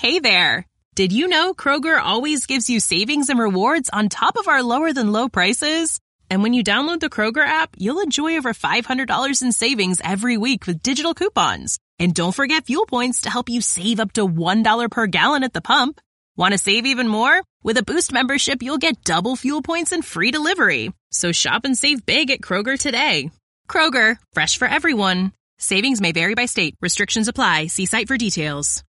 Hey there! Did you know Kroger always gives you savings and rewards on top of our lower-than-low prices? And when you download the Kroger app, you'll enjoy over $500 in savings every week with digital coupons. And don't forget fuel points to help you save up to $1 per gallon at the pump. Want to save even more? With a Boost membership, you'll get double fuel points and free delivery. So shop and save big at Kroger today. Kroger, fresh for everyone. Savings may vary by state. Restrictions apply. See site for details.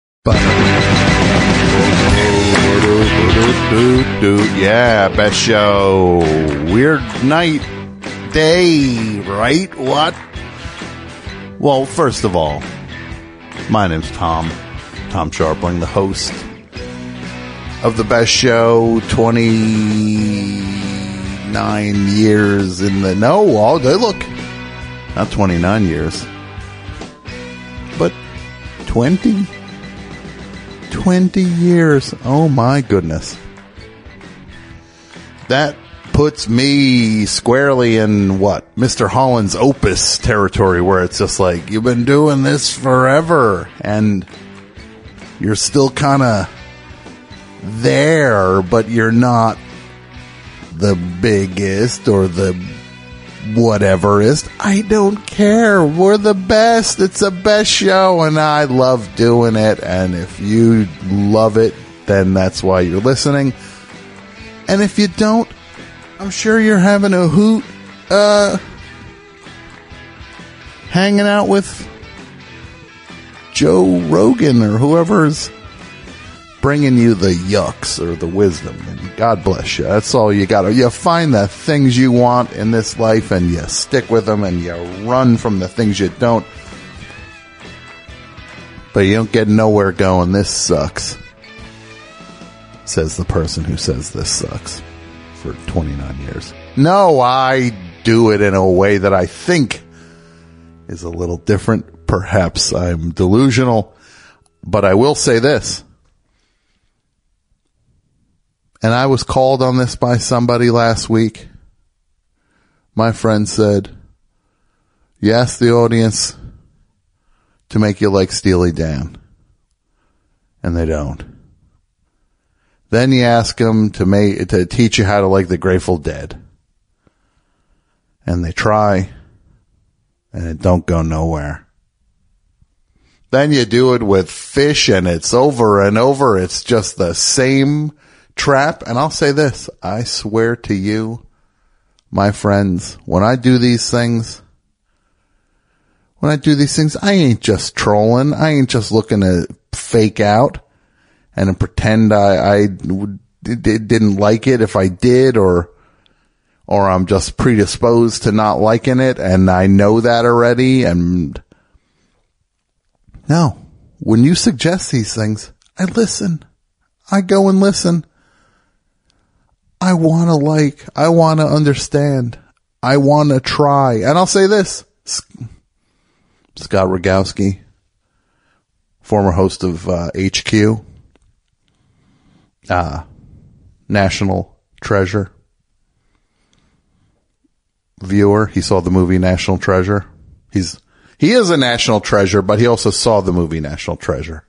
Yeah, best show. Weird night, day, right? What? Well, first of all, my name's Tom Sharpling, the host of the best show. 29 years in the look, not 29 years, but 20 years. Oh my goodness. That puts me squarely in what? Mr. Holland's Opus territory, where it's just like, you've been doing this forever and you're still kind of there, but you're not the biggest or the whateverist. I don't care. We're the best. It's the best show and I love doing it. And if you love it, then that's why you're listening. And if you don't, I'm sure you're having a hoot, hanging out with Joe Rogan or whoever's bringing you the yucks or the wisdom. And God bless you. That's all you got. You find the things you want in this life and you stick with them and you run from the things you don't. But you don't get nowhere going. This sucks. Says the person who says this sucks for 29 years. No, I do it in a way that I think is a little different. Perhaps I'm delusional, but I will say this. And I was called on this by somebody last week. My friend said, you ask the audience to make you like Steely Dan, and they don't. Then you ask them to teach you how to like the Grateful Dead. And they try, and it don't go nowhere. Then you do it with Fish, and it's over and over. It's just the same trap. And I'll say this, I swear to you, my friends, when I do these things, I ain't just trolling. I ain't just looking to fake out and pretend I didn't like it if I did, or I'm just predisposed to not liking it, and I know that already. And no, when you suggest these things, I listen. I go and listen. I want to I want to understand. I want to try. And I'll say this, Scott Rogowski, former host of HQ, National Treasure viewer. He saw the movie National Treasure. He is a national treasure, but he also saw the movie National Treasure.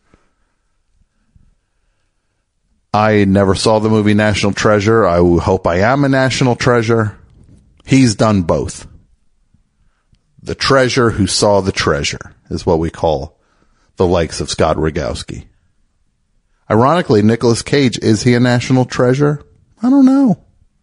I never saw the movie National Treasure. I hope I am a national treasure. He's done both. The treasure who saw the treasure is what we call the likes of Scott Rogowski. Ironically, Nicolas Cage, is he a national treasure? I don't know.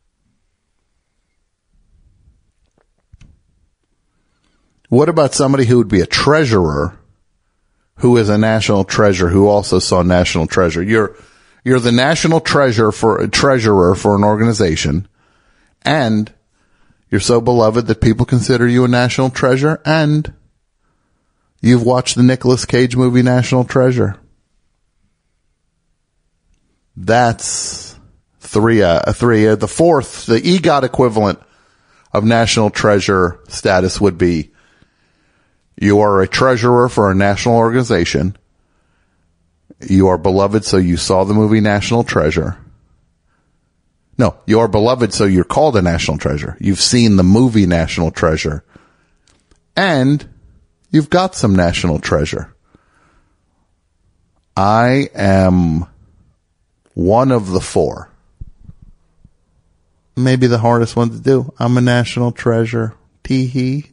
What about somebody who would be a treasurer who is a national treasure who also saw National Treasure? You're the national treasurer for an organization, and you're so beloved that people consider you a national treasure, and you've watched the Nicolas Cage movie National Treasure. That's three. The fourth, the EGOT equivalent of national treasure status would be you are a treasurer for a national organization. You are beloved, so you saw the movie National Treasure. No, you are beloved, so you're called a national treasure. You've seen the movie National Treasure. And you've got some national treasure. I am one of the four. Maybe the hardest one to do. I'm a national treasure. Tee-hee.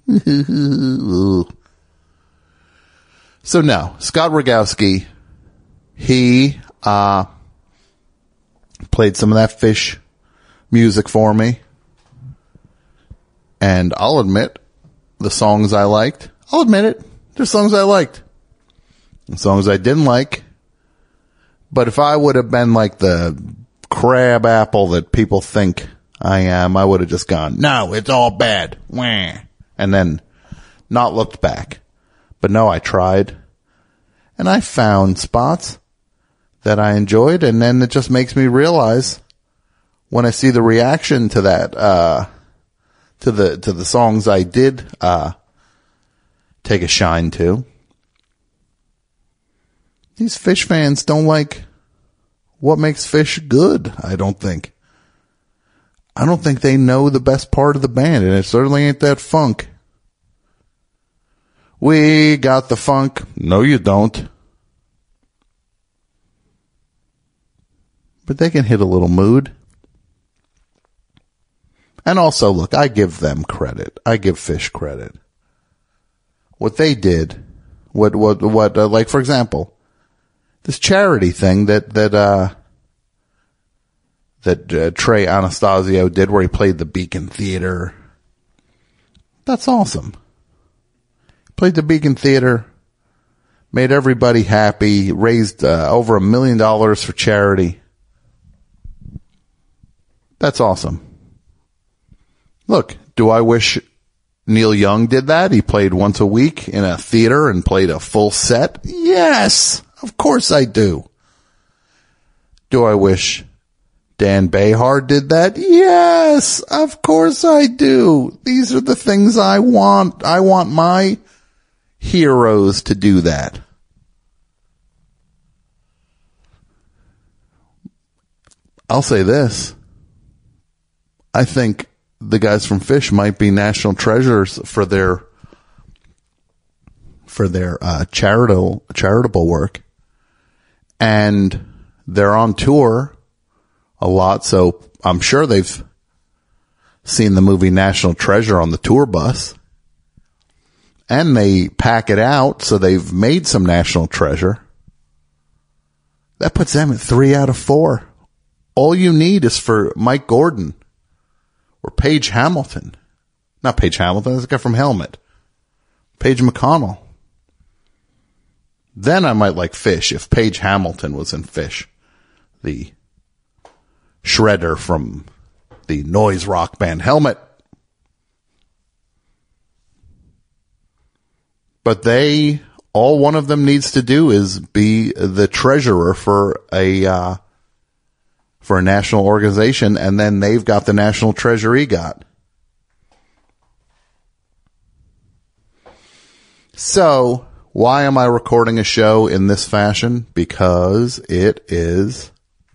So no, Scott Rogowski, he played some of that Fish music for me. And I'll admit, the songs I liked, I'll admit it, there's songs I liked. And songs I didn't like. But if I would have been like the crab apple that people think I am, I would have just gone, no, it's all bad. Wah. And then not looked back. But no, I tried. And I found spots that I enjoyed. And then it just makes me realize when I see the reaction to that, to the songs I did, take a shine to. These Fish fans don't like what makes Fish good, I don't think. I don't think they know the best part of the band, and it certainly ain't that funk. We got the funk. No, you don't. But they can hit a little mood. And also, look, I give them credit. I give Fish credit. What they did, like, for example, this charity thing that Trey Anastasio did where he played the Beacon Theater. That's awesome. Played the Beacon Theater, made everybody happy, raised over $1 million for charity. That's awesome. Look, do I wish Neil Young did that? He played once a week in a theater and played a full set? Yes, of course I do. Do I wish Dan Behar did that? Yes, of course I do. These are the things I want. I want my heroes to do that. I'll say this. I think the guys from Fish might be national treasures for their charitable work. And they're on tour a lot, so I'm sure they've seen the movie National Treasure on the tour bus. And they pack it out, so they've made some National Treasure. That puts them at 3 out of 4. All you need is for Mike Gordon or Paige Hamilton. Not Paige Hamilton, that's the guy from Helmet. Paige McConnell. Then I might like Fish if Paige Hamilton was in Fish. The shredder from the noise rock band Helmet. But all one of them needs to do is be the treasurer for a national organization, and then they've got the national treasure EGOT. So, why am I recording a show in this fashion? Because it is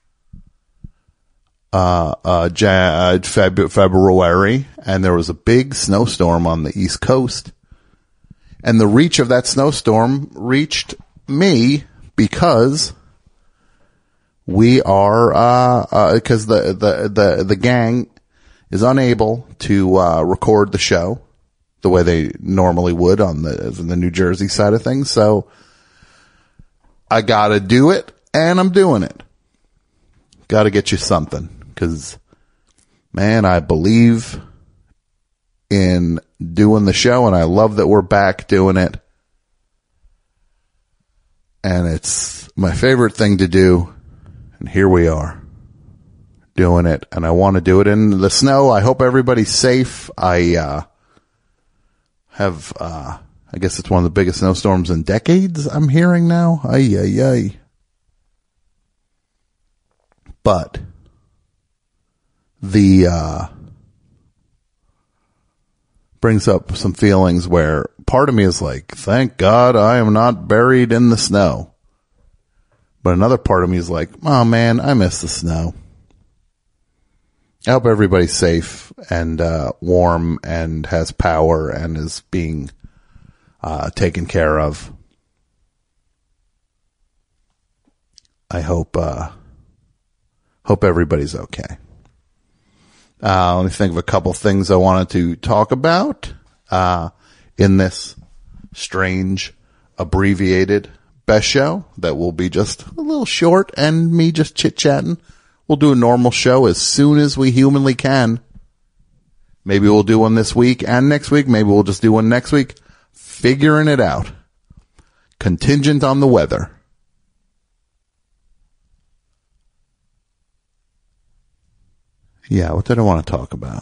February, and there was a big snowstorm on the East Coast. And the reach of that snowstorm reached me because we are, because the gang is unable to, record the show the way they normally would on the New Jersey side of things. So I gotta do it, and I'm doing it. Gotta get you something, cause man, I believe in doing the show, and I love that we're back doing it. And it's my favorite thing to do. And here we are doing it, and I want to do it in the snow. I hope everybody's safe. I guess it's one of the biggest snowstorms in decades, I'm hearing now. Ay. But the brings up some feelings where part of me is like, thank God I am not buried in the snow. But another part of me is like, oh man, I miss the snow. I hope everybody's safe and warm and has power and is being taken care of. I hope everybody's okay. Let me think of a couple things I wanted to talk about in this strange, abbreviated best show that will be just a little short and me just chit-chatting. We'll do a normal show as soon as we humanly can. Maybe we'll do one this week and next week. Maybe we'll just do one next week. Figuring it out. Contingent on the weather. Yeah, what did I want to talk about?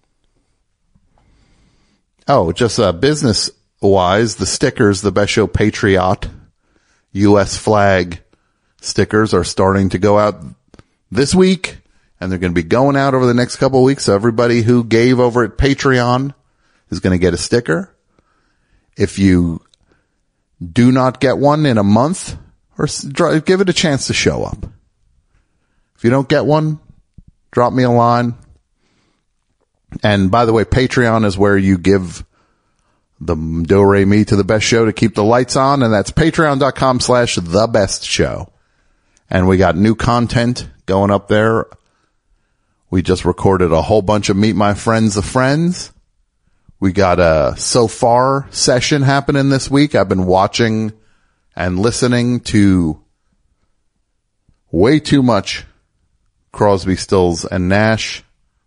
Oh, just business-wise, the stickers, the Best Show Patriot U.S. flag stickers are starting to go out this week, and they're going to be going out over the next couple of weeks. So everybody who gave over at Patreon is going to get a sticker. If you do not get one in a month, or give it a chance to show up. If you don't get one, drop me a line. And by the way, Patreon is where you give the do-re-mi to the best show to keep the lights on. And that's patreon.com/thebestshow. And we got new content going up there. We just recorded a whole bunch of Meet My Friends of Friends. We got a So Far session happening this week. I've been watching and listening to way too much Crosby, Stills, and Nash.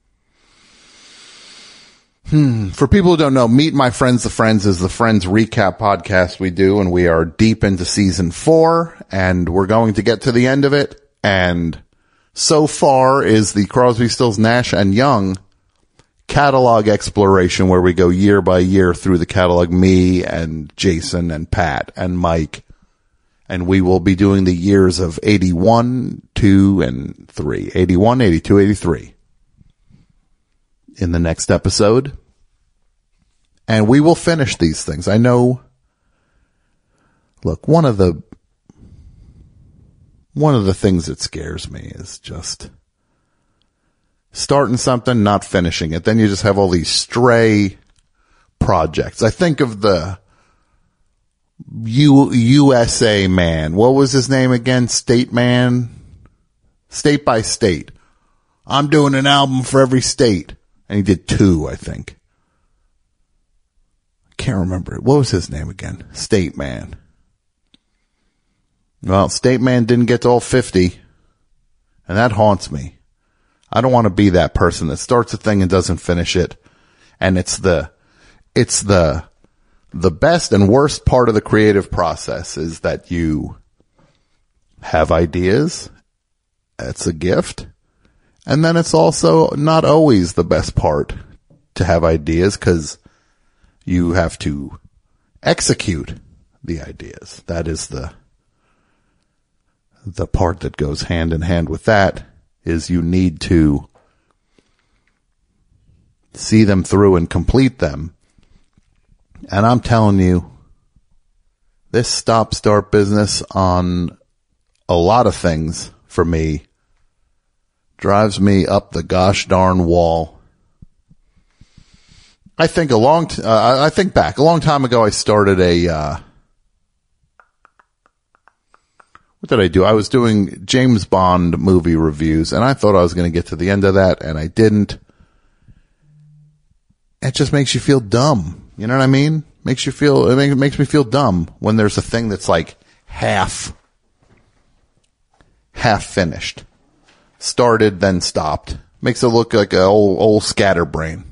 For people who don't know, Meet My Friends the Friends is the Friends recap podcast we do, and we are deep into season 4, and we're going to get to the end of it. And So Far is the Crosby, Stills, Nash, and Young catalog exploration, where we go year by year through the catalog, me and Jason and Pat and Mike. And we will be doing the years of 81, 2, and 3. 81, 82, 83. In the next episode. And we will finish these things. I know. Look, one of the things that scares me is just starting something, not finishing it. Then you just have all these stray projects. I think of the USA man. What was his name again? State Man? State by State. I'm doing an album for every state. And he did 2, I think. I can't remember. What was his name again? State Man. Well, State Man didn't get to all 50. And that haunts me. I don't want to be that person that starts a thing and doesn't finish it. And it's the best and worst part of the creative process is that you have ideas. It's a gift. And then it's also not always the best part to have ideas, because you have to execute the ideas. That is the part that goes hand in hand with that, is you need to see them through and complete them. And I'm telling you, this stop-start business on a lot of things for me drives me up the gosh darn wall. I think back a long time ago, I started what did I do? I was doing James Bond movie reviews, and I thought I was going to get to the end of that, and I didn't. It just makes you feel dumb. You know what I mean? It makes me feel dumb when there's a thing that's like half finished. Started, then stopped. Makes it look like an old scatterbrain.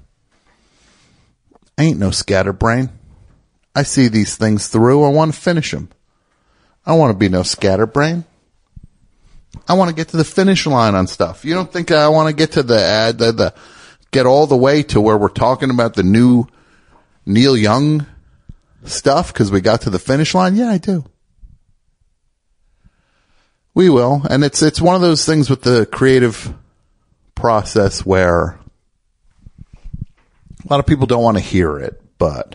I ain't no scatterbrain. I see these things through. I want to finish them. I don't want to be no scatterbrain. I want to get to the finish line on stuff. You don't think I want to get to the get all the way to where we're talking about the new Neil Young stuff because we got to the finish line? Yeah, I do. We will. And it's one of those things with the creative process where a lot of people don't want to hear it, but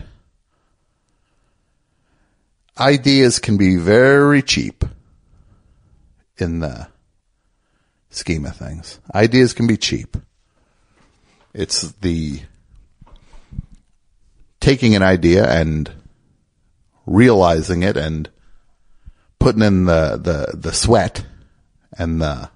ideas can be very cheap in the scheme of things. Ideas can be cheap. It's the taking an idea and realizing it and putting in the sweat and the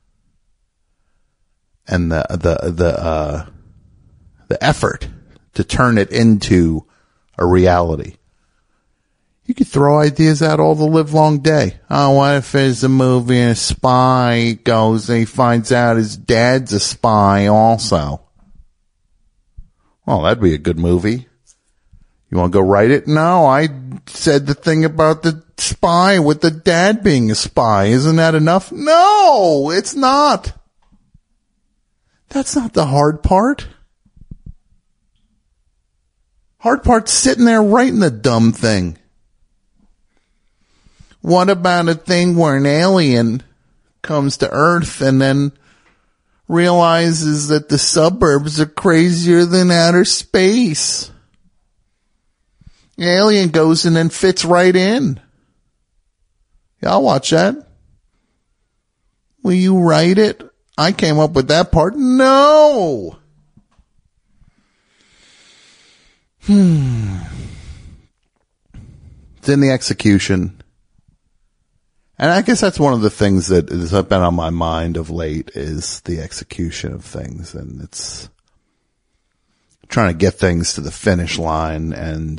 effort to turn it into a reality. You could throw ideas out all the live long day. Oh, what if there's a movie and a spy goes and he finds out his dad's a spy also? Well, that'd be a good movie. You want to go write it? No, I said the thing about the spy with the dad being a spy. Isn't that enough? No, it's not. That's not the hard part. Hard part's sitting there writing the dumb thing. What about a thing where an alien comes to Earth and then realizes that the suburbs are crazier than outer space? The alien goes and then fits right in. Yeah, I'll watch that. Will you write it? I came up with that part. No. It's in the execution. And I guess that's one of the things that has been on my mind of late is the execution of things. And it's trying to get things to the finish line. And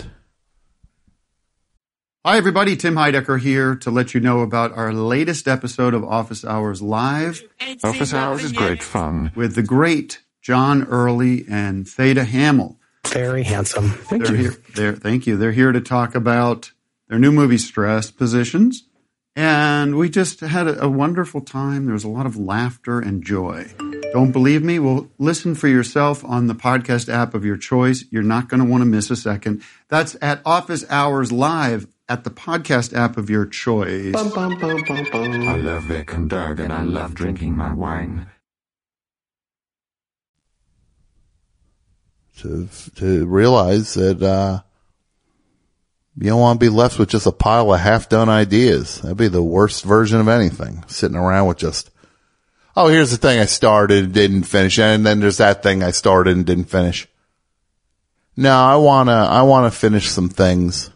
hi, everybody. Tim Heidecker here to let you know about our latest episode of Office Hours Live. Office Hours is great fun. With the great John Early and Theda Hamill. Very handsome. Thank you. Thank you. They're here to talk about their new movie, Stress Positions. And we just had a wonderful time. There was a lot of laughter and joy. Don't believe me? Well, listen for yourself on the podcast app of your choice. You're not going to want to miss a second. That's at Office Hours Live at the podcast app of your choice. Bum, bum, bum, bum, bum. I love Vic and Doug and I love drinking my wine. To realize that, you don't want to be left with just a pile of half-done ideas. That'd be the worst version of anything. Sitting around with just, oh, here's the thing I started and didn't finish, and then there's that thing I started and didn't finish. No, I wanna finish some things.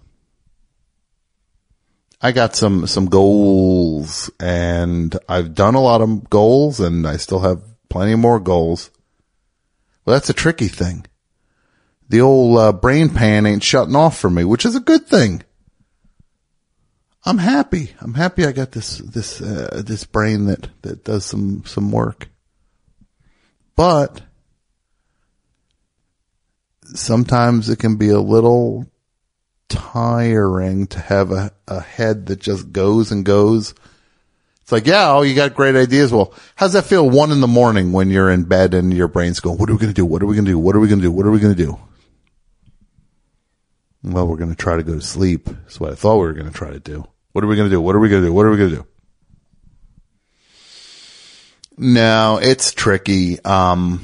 I got some goals, and I've done a lot of goals, and I still have plenty more goals. Well, that's a tricky thing. The old brain pan ain't shutting off for me, which is a good thing. I'm happy. I'm happy I got this brain that does some work. But sometimes it can be a little tiring to have a head that just goes and goes. It's like, yeah, oh, you got great ideas. Well, how's that feel 1 a.m. when you're in bed and your brain's going, what are we going to do? What are we going to do? What are we going to do? What are we going to do? Well, we're going to try to go to sleep. That's what I thought we were going to try to do. What are we going to do? What are we going to do? What are we going to do? No, it's tricky, having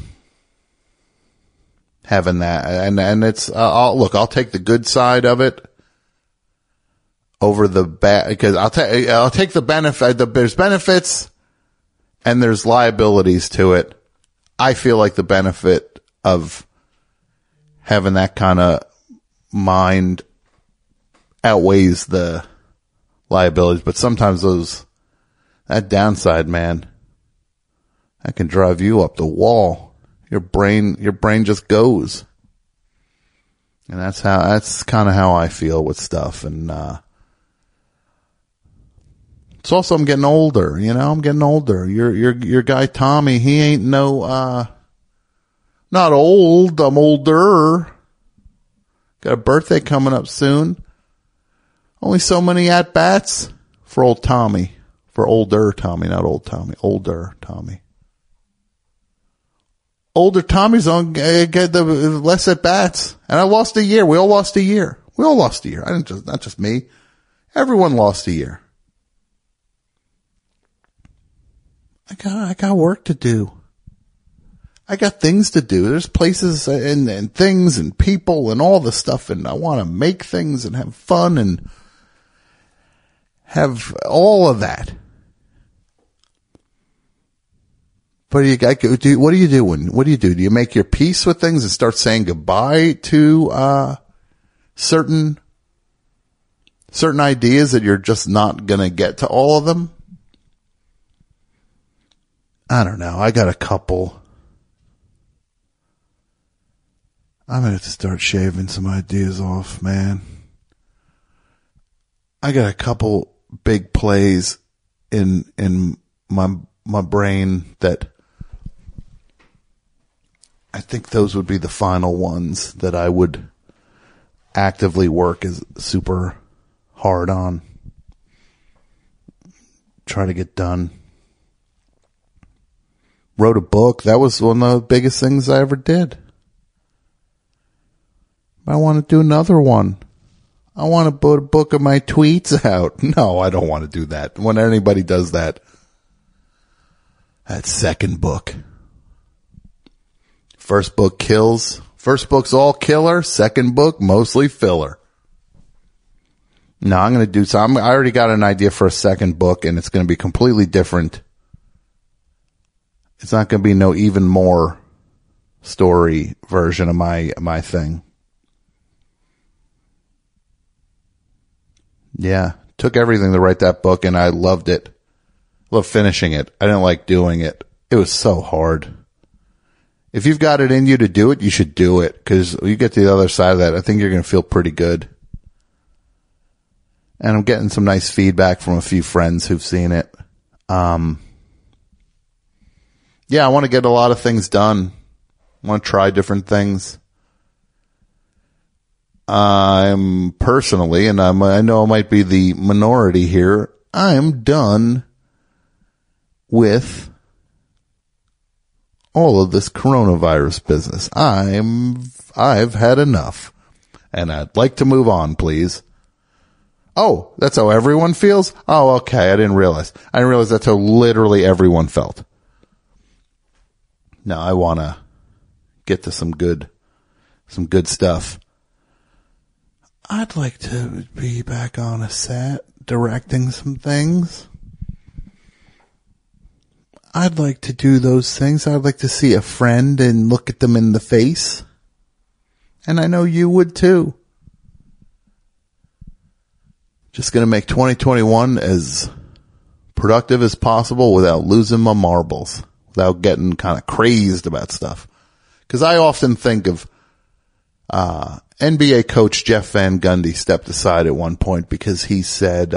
that. And it's, I'll take the good side of it over the bad, because I'll take the benefit, there's benefits and there's liabilities to it. I feel like the benefit of having that kind of mind outweighs the liabilities, but sometimes that downside, man, that can drive you up the wall. Your brain just goes. And that's kind of how I feel with stuff. And, it's also, I'm getting older, I'm getting older. Your guy Tommy, he ain't not old, I'm older. Got a birthday coming up soon. Only so many at-bats for old Tommy. For older Tommy, not old Tommy. Older Tommy. Older Tommy's on get the less at-bats. And I lost a year. We all lost a year. Not just me. Everyone lost a year. I got work to do. I got things to do. There's places and things and people and all the stuff, and I want to make things and have fun and have all of that. But what do you do? What do you do? Do you make your peace with things and start saying goodbye to certain ideas that you're just not going to get to all of them? I don't know. I got a couple. I'm going to have to start shaving some ideas off, man. I got a couple big plays in my brain that I think those would be the final ones that I would actively work as super hard on. Try to get done. Wrote a book. That was one of the biggest things I ever did. I want to do another one. I want to put a book of my tweets out. No, I don't want to do that. When anybody does that, that second book. First book kills. First book's all killer. Second book, mostly filler. No, I'm going to do something. I already got an idea for a second book, and it's going to be completely different. It's not going to be no even more story version of my thing. Yeah, took everything to write that book, and I loved it. Loved finishing it. I didn't like doing it. It was so hard. If you've got it in you to do it, you should do it, because you get to the other side of that, I think you're going to feel pretty good. And I'm getting some nice feedback from a few friends who've seen it. Yeah, I want to get a lot of things done. I want to try different things. I'm personally, and I know I might be the minority here, I'm done with all of this coronavirus business. I've had enough, and I'd like to move on, please. Oh, that's how everyone feels? Oh, okay. I didn't realize that's how literally everyone felt. No, I want to get to some good stuff. I'd like to be back on a set directing some things. I'd like to do those things. I'd like to see a friend and look at them in the face. And I know you would too. Just going to make 2021 as productive as possible without losing my marbles, without getting kind of crazed about stuff. Because I often think of NBA coach Jeff Van Gundy stepped aside at one point because he said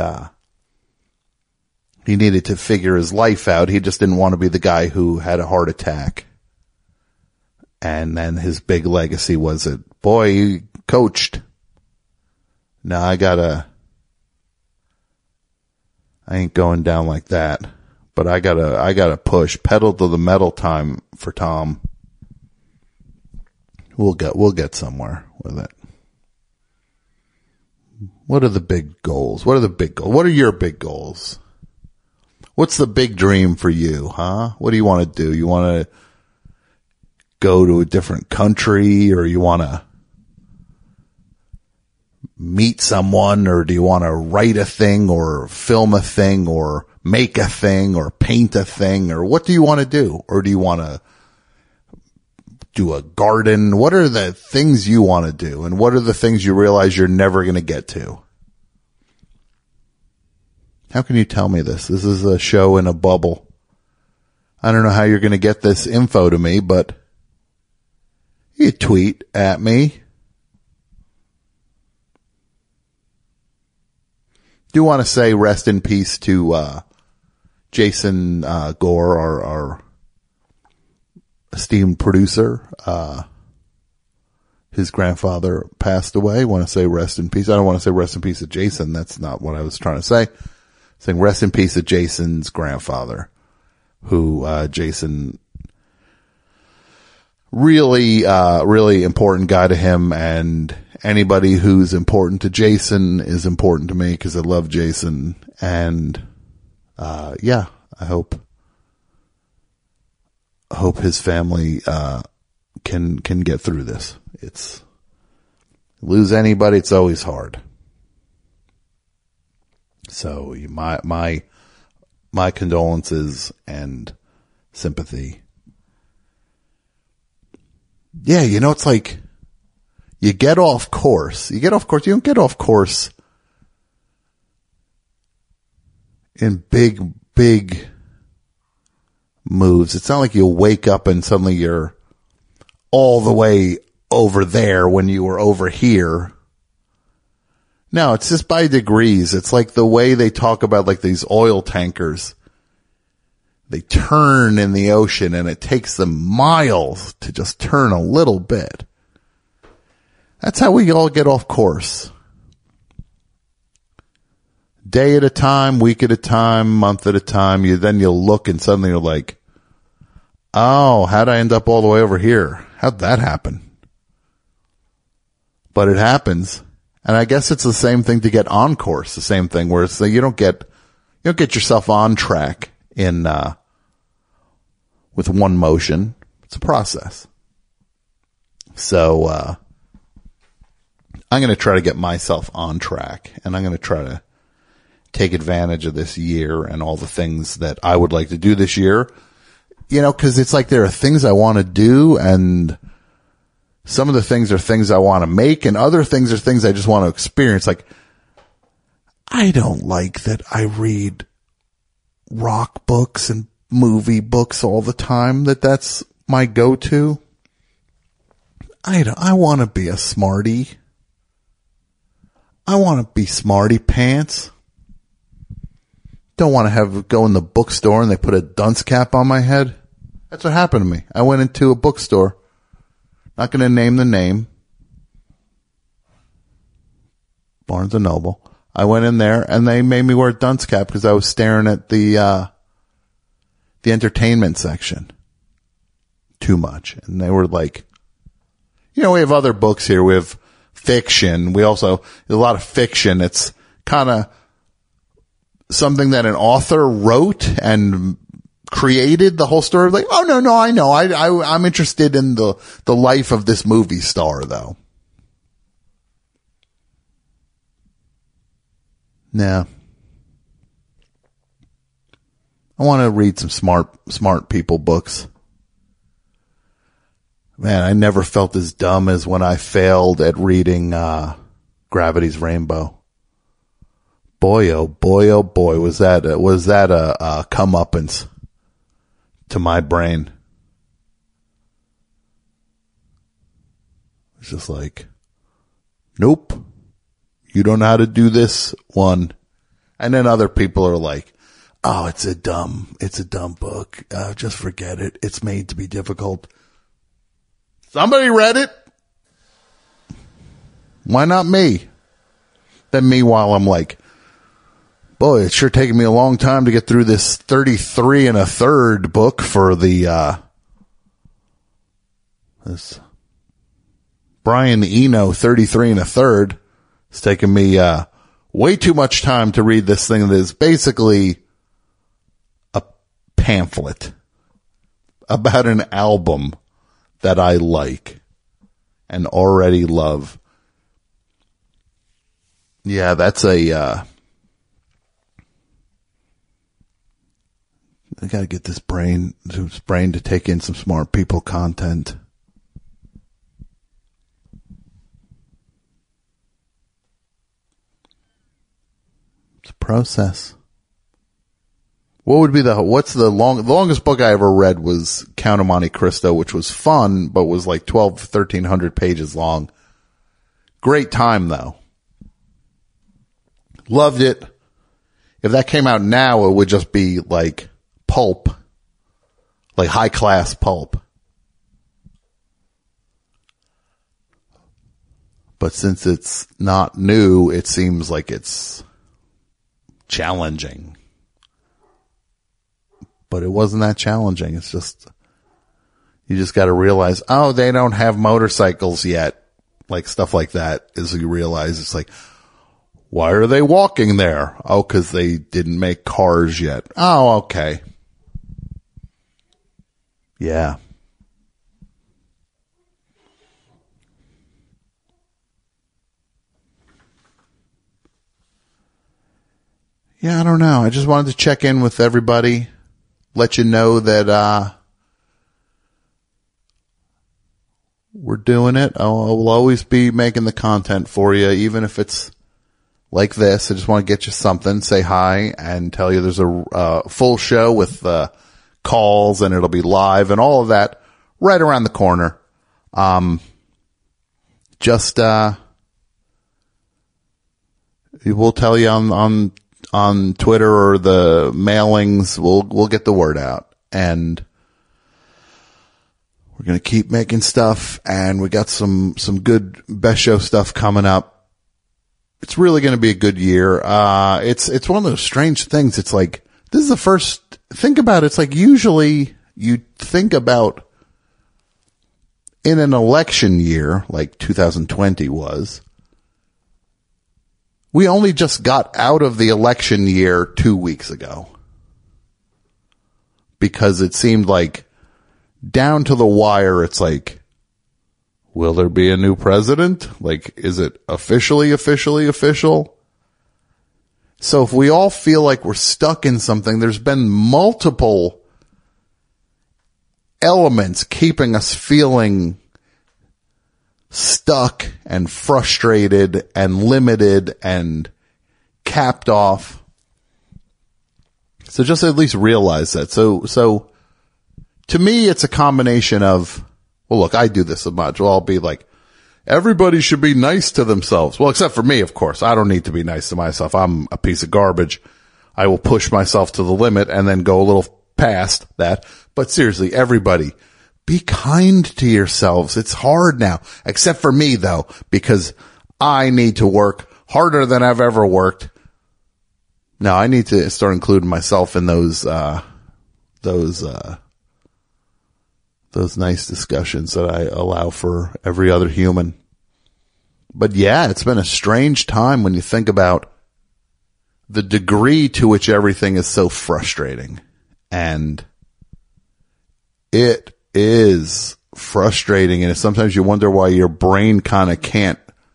he needed to figure his life out. He just didn't want to be the guy who had a heart attack. And then his big legacy was that, boy, he coached. Now I ain't going down like that, but I gotta push pedal to the metal time for Tom. We'll get somewhere with it. What are the big goals? What are your big goals? What's the big dream for you, huh? What do you want to do? You want to go to a different country, or you want to meet someone, or do you want to write a thing or film a thing or make a thing or paint a thing, or what do you want to do? Or do you want to do a garden? What are the things you want to do? And what are the things you realize you're never going to get to? How can you tell me this? This is a show in a bubble. I don't know how you're going to get this info to me, but you tweet at me. Do want to say rest in peace to Jason Gore, our esteemed producer. His grandfather passed away. Want to say rest in peace. I don't want to say rest in peace to Jason. That's not what I was trying to say. Saying rest in peace to Jason's grandfather, who Jason, really important guy to him, and anybody who's important to Jason is important to me because I love Jason. And yeah, I hope his family can get through this. It's lose anybody, it's always hard. So my condolences and sympathy. Yeah, it's like you get off course. You don't get off course in big moves. It's not like you wake up and suddenly you're all the way over there when you were over here. No, it's just by degrees. It's like the way they talk about like these oil tankers. They turn in the ocean and it takes them miles to just turn a little bit. That's how we all get off course. Day at a time, week at a time, month at a time. Then you'll look and suddenly you're like, oh, how'd I end up all the way over here? How'd that happen? But it happens. And I guess it's the same thing to get on course, the same thing where it's you don't get yourself on track in, with one motion. It's a process. So, I'm going to try to get myself on track, and I'm going to try to take advantage of this year and all the things that I would like to do this year. You know, cause it's like there are things I want to do, and some of the things are things I want to make, and other things are things I just want to experience. Like, I don't like that I read rock books and movie books all the time, that's my go-to. I want to be a smarty. I want to be smarty pants. Don't want to go in the bookstore and they put a dunce cap on my head. That's what happened to me. I went into a bookstore. Not going to name the name. Barnes & Noble. I went in there and they made me wear a dunce cap because I was staring at the entertainment section too much. And they were like, you know, we have other books here. We have fiction. We also, there's a lot of fiction. It's kind of something that an author wrote and created the whole story. Like, oh, no, I know. I'm interested in the life of this movie star, though. Nah. I want to read some smart people books. Man, I never felt as dumb as when I failed at reading Gravity's Rainbow. Boy, oh boy, was that a comeuppance to my brain. It's just like, nope, you don't know how to do this one. And then other people are like, oh, it's a dumb book. Just forget it. It's made to be difficult. Somebody read it. Why not me? Then meanwhile, I'm like, boy, it's sure taking me a long time to get through this 33 and a third book for the, this Brian Eno 33 and a third. It's taken me, way too much time to read this thing that is basically a pamphlet about an album that I like and already love. Yeah, that's I gotta get this brain to take in some smart people content. It's a process. What would be the longest book I ever read was Count of Monte Cristo, which was fun, but was like 1,300 pages long. Great time though. Loved it. If that came out now, it would just be like pulp, like high class pulp. But since it's not new, it seems like it's challenging. But it wasn't that challenging. It's just, you just got to realize, oh, they don't have motorcycles yet. Like stuff like that, as you realize, it's like, why are they walking there? Oh, because they didn't make cars yet. Oh, okay. Yeah. Yeah, I don't know. I just wanted to check in with everybody. Let you know that we're doing it. I will always be making the content for you, even if it's like this. I just want to get you something, say hi, and tell you there's a full show with calls and it'll be live and all of that right around the corner. We'll tell you on Twitter or the mailings. We'll get the word out, and we're going to keep making stuff, and we got some good Best Show stuff coming up. It's really going to be a good year. It's one of those strange things. It's like, this is the first, think about it. It's like usually you think about in an election year, like 2020 was, we only just got out of the election year 2 weeks ago, because it seemed like down to the wire, it's like, will there be a new president? Like, is it officially official? So if we all feel like we're stuck in something, there's been multiple elements keeping us feeling stuck and frustrated and limited and capped off. So just at least realize that. So to me, it's a combination of, well, look, I do this so much. Well, I'll be like, everybody should be nice to themselves. Well, except for me, of course. I don't need to be nice to myself. I'm a piece of garbage. I will push myself to the limit and then go a little past that. But seriously, everybody, be kind to yourselves. It's hard now, except for me though, because I need to work harder than I've ever worked. Now I need to start including myself in those nice discussions that I allow for every other human. But yeah, it's been a strange time when you think about the degree to which everything is so frustrating. And it is frustrating, and sometimes you wonder why your brain kind of can't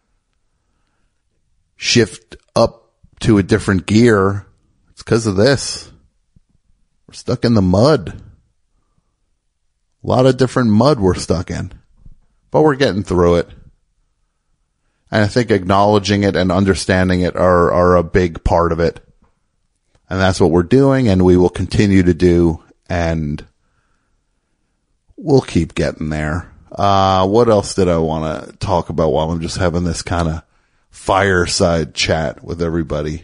shift up to a different gear. It's because of this. We're stuck in the mud. A lot of different mud we're stuck in, but we're getting through it. And I think acknowledging it and understanding it are a big part of it. And that's what we're doing, and we will continue to do, and we'll keep getting there. What else did I want to talk about while I'm just having this kind of fireside chat with everybody?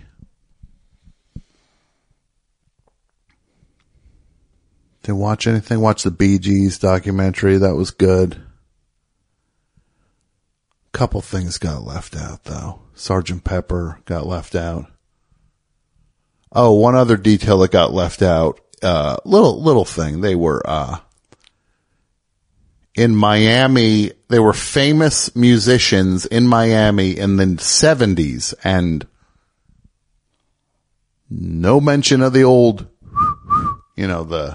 Did you watch anything? Watch the Bee Gees documentary. That was good. Couple things got left out though. Sgt. Pepper got left out. Oh, one other detail that got left out. Little thing. They were, in Miami. They were famous musicians in Miami in the 70s, and no mention of the old, the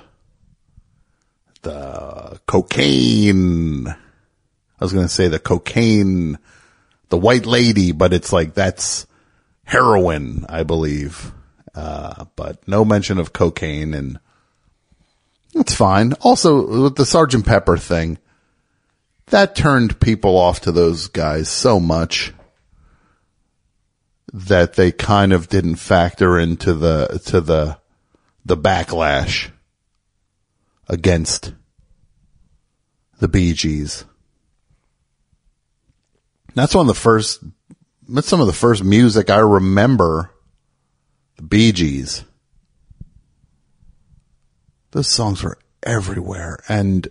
cocaine. I was going to say the cocaine, the white lady, but it's like that's heroin, I believe. But no mention of cocaine, and that's fine. Also, with the Sgt. Pepper thing, that turned people off to those guys so much that they kind of didn't factor into the backlash against the Bee Gees. That's some of the first music I remember. The Bee Gees. Those songs were everywhere, and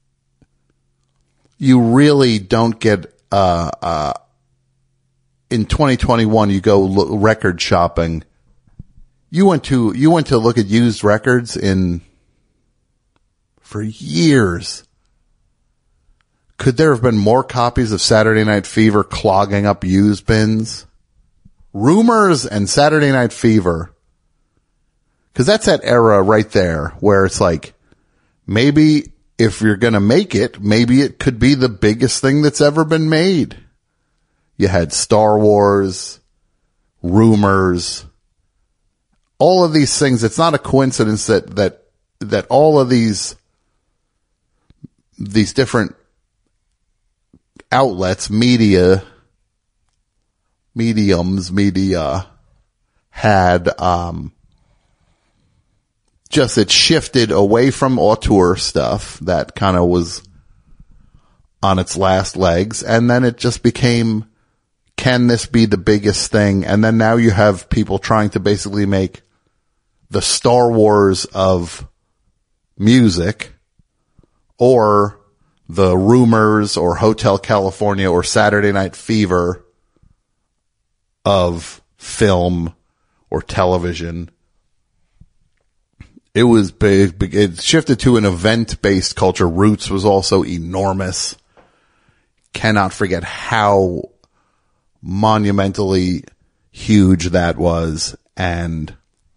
you really don't get, in 2021, you go record shopping. You went to look at used records for years. Could there have been more copies of Saturday Night Fever clogging up used bins? Rumors and Saturday Night Fever. Cause that's that era right there where it's like, maybe if you're going to make it, maybe it could be the biggest thing that's ever been made. You had Star Wars, Rumors, all of these things. It's not a coincidence that all of these different outlets, media had, Just it shifted away from auteur stuff that kind of was on its last legs. And then it just became, can this be the biggest thing? And then now you have people trying to basically make the Star Wars of music, or the Rumors or Hotel California or Saturday Night Fever of film or television. It was big. It shifted to an event-based culture. Roots was also enormous. Cannot forget how monumentally huge that was. And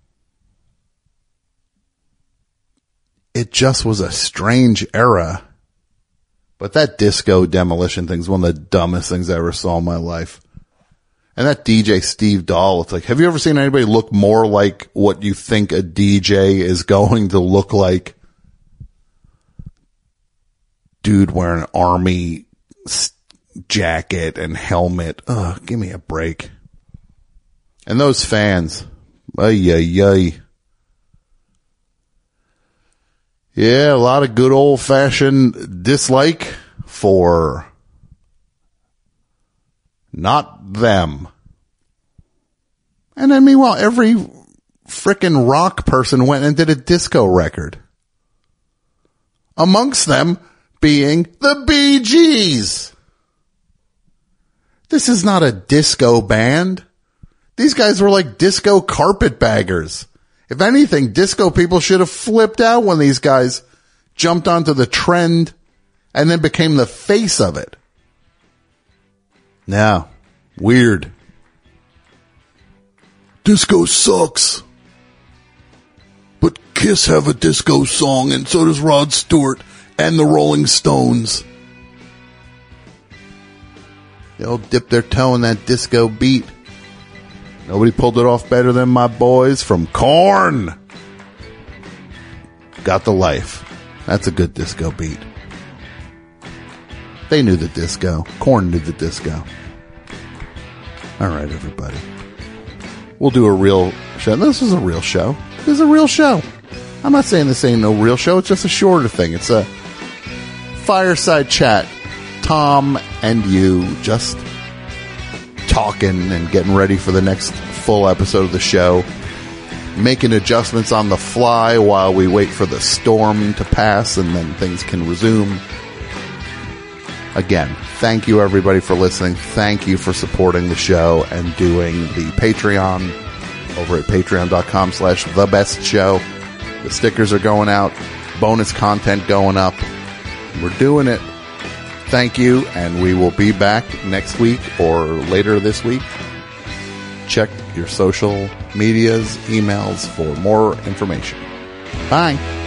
it just was a strange era. But that disco demolition thing is one of the dumbest things I ever saw in my life. And that DJ Steve Dahl, it's like, have you ever seen anybody look more like what you think a DJ is going to look like? Dude wearing an army jacket and helmet. Ugh, give me a break. And those fans. Ay, ay, ay. Yeah, a lot of good old-fashioned dislike for not them. And then meanwhile, every frickin' rock person went and did a disco record. Amongst them being the Bee Gees. This is not a disco band. These guys were like disco carpetbaggers. If anything, disco people should have flipped out when these guys jumped onto the trend and then became the face of it. Now, weird. Disco sucks. But Kiss have a disco song, and so does Rod Stewart and the Rolling Stones. They all dip their toe in that disco beat. Nobody pulled it off better than my boys from Korn. Got the Life. That's a good disco beat. They knew the disco. Korn knew the disco. All right, everybody. We'll do a real show. This is a real show. This is a real show. I'm not saying this ain't no real show. It's just a shorter thing. It's a fireside chat. Tom and you just talking and getting ready for the next full episode of the show. Making adjustments on the fly while we wait for the storm to pass and then things can resume. Again, thank you everybody for listening. Thank you for supporting the show and doing the Patreon over at patreon.com/thebestshow. The stickers are going out. Bonus content going up. We're doing it. Thank you, and we will be back next week or later this week. Check your social medias, emails for more information. Bye.